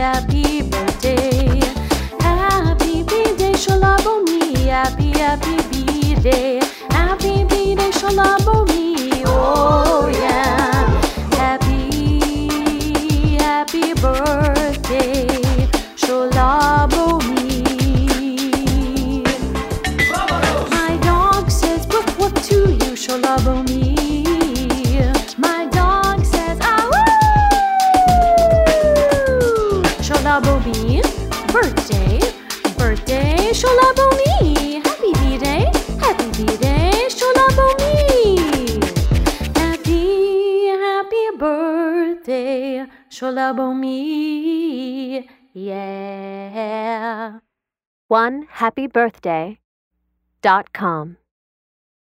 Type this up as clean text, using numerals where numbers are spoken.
happy birthday. Happy birthday, Sholabomi. Happy birthday. Happy birthday, Sholabomi. Oh yeah. Happy birthday, Sholabomi. My dog says woof woof to you, Sholabomi. My dog says ah woo. Sholabomi, birthday, Sholabomi. Happy birthday, Sholabomi. Happy birthday, Sholabomi. Yeah. OneHappyBirthday.com